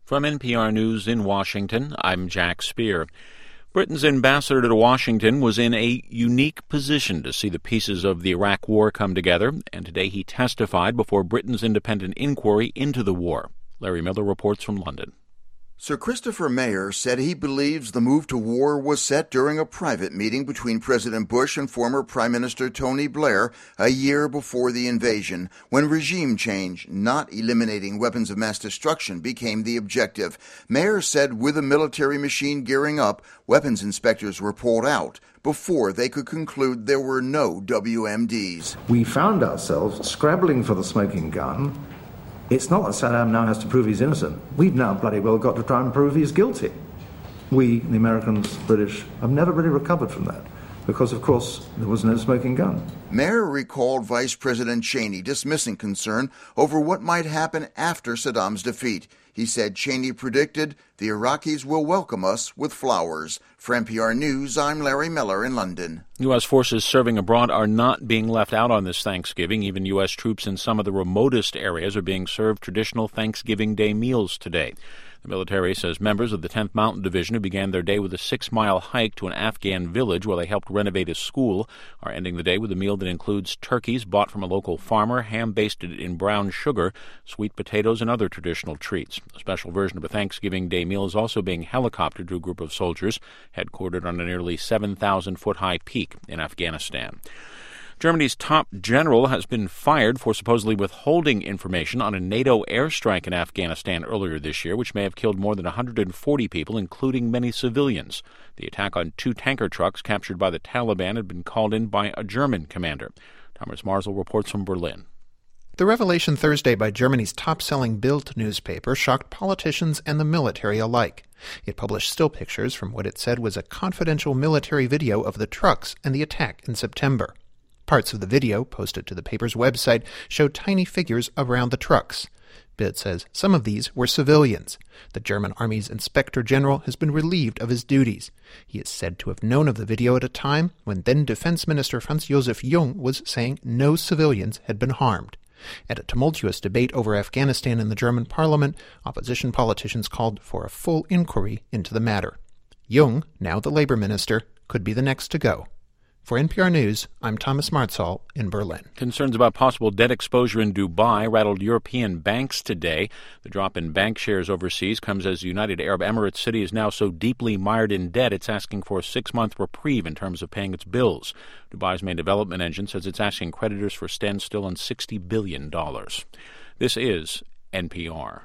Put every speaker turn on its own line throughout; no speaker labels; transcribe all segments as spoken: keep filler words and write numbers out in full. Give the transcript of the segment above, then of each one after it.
From N P R News in Washington, I'm Jack Speer. Britain's ambassador to Washington was in a unique position to see the pieces of the Iraq War come together, and today he testified before Britain's independent inquiry into the war. Larry Miller reports from London.
Sir Christopher Mayer said he believes the move to war was set during a private meeting between President Bush and former Prime Minister Tony Blair a year before the invasion, when regime change, not eliminating weapons of mass destruction, became the objective. Mayer said with the military machine gearing up, weapons inspectors were pulled out before they could conclude there were no W M Ds.
We found ourselves scrabbling for the smoking gun. It's not that Saddam now has to prove he's innocent. We've now bloody well got to try and prove he's guilty. We, the Americans, British, have never really recovered from that because, of course, there was no smoking gun.
Mayer recalled Vice President Cheney dismissing concern over what might happen after Saddam's defeat. He said Cheney predicted the Iraqis will welcome us with flowers. For N P R News, I'm Larry Miller in London.
U S forces serving abroad are not being left out on this Thanksgiving. Even U S troops in some of the remotest areas are being served traditional Thanksgiving Day meals today. The military says members of the tenth Mountain Division, who began their day with a six-mile hike to an Afghan village where they helped renovate a school, are ending the day with a meal that includes turkeys bought from a local farmer, ham basted in brown sugar, sweet potatoes, and other traditional treats. A special version of a Thanksgiving Day meal is also being helicoptered to a group of soldiers headquartered on a nearly seven thousand foot high peak in Afghanistan. Germany's top general has been fired for supposedly withholding information on a NATO airstrike in Afghanistan earlier this year, which may have killed more than one hundred forty people, including many civilians. The attack on two tanker trucks captured by the Taliban had been called in by a German commander. Thomas Marzel reports from Berlin.
The revelation Thursday by Germany's top-selling Bild newspaper shocked politicians and the military alike. It published still pictures from what it said was a confidential military video of the trucks and the attack in September. Parts of the video, posted to the paper's website, show tiny figures around the trucks. Bild says some of these were civilians. The German Army's Inspector General has been relieved of his duties. He is said to have known of the video at a time when then Defense Minister Franz Josef Jung was saying no civilians had been harmed. At a tumultuous debate over Afghanistan in the German parliament, opposition politicians called for a full inquiry into the matter. Jung, now the labor minister, could be the next to go. For N P R News, I'm Thomas Martzal in Berlin.
Concerns about possible debt exposure in Dubai rattled European banks today. The drop in bank shares overseas comes as the United Arab Emirates city is now so deeply mired in debt it's asking for a six-month reprieve in terms of paying its bills. Dubai's main development engine says it's asking creditors for a standstill on sixty billion dollars. This is N P R.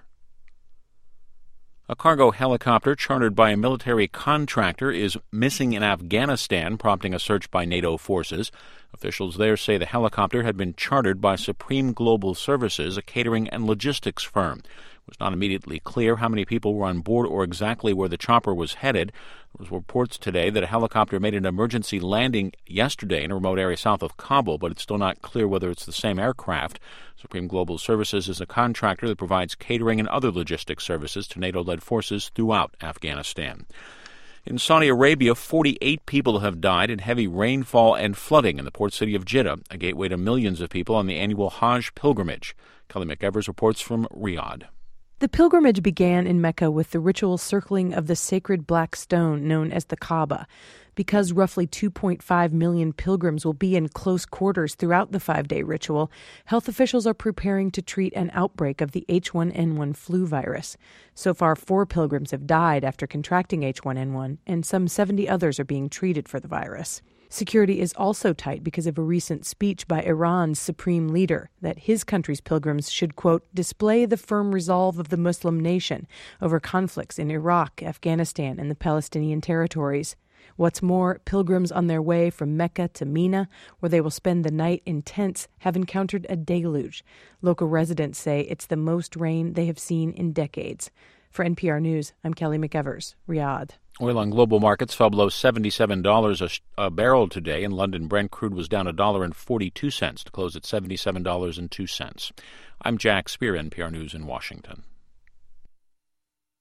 A cargo helicopter chartered by a military contractor is missing in Afghanistan, prompting a search by NATO forces. Officials there say the helicopter had been chartered by Supreme Global Services, a catering and logistics firm. It was not immediately clear how many people were on board or exactly where the chopper was headed. There was reports today that a helicopter made an emergency landing yesterday in a remote area south of Kabul, but it's still not clear whether it's the same aircraft. Supreme Global Services is a contractor that provides catering and other logistics services to NATO-led forces throughout Afghanistan. In Saudi Arabia, forty-eight people have died in heavy rainfall and flooding in the port city of Jeddah, a gateway to millions of people on the annual Hajj pilgrimage. Kelly McEvers reports from Riyadh.
The pilgrimage began in Mecca with the ritual circling of the sacred black stone known as the Kaaba. Because roughly two point five million pilgrims will be in close quarters throughout the five-day ritual, health officials are preparing to treat an outbreak of the H one N one flu virus. So far, four pilgrims have died after contracting H one N one, and some seventy others are being treated for the virus. Security is also tight because of a recent speech by Iran's supreme leader that his country's pilgrims should, quote, display the firm resolve of the Muslim nation over conflicts in Iraq, Afghanistan, and the Palestinian territories. What's more, pilgrims on their way from Mecca to Mina, where they will spend the night in tents, have encountered a deluge. Local residents say it's the most rain they have seen in decades. For N P R News, I'm Kelly McEvers, Riyadh.
Oil on global markets fell below seventy-seven dollars a, a barrel today. In London, Brent crude was down one dollar and forty-two cents to close at seventy-seven dollars and two cents. I'm Jack Speer, N P R News in Washington.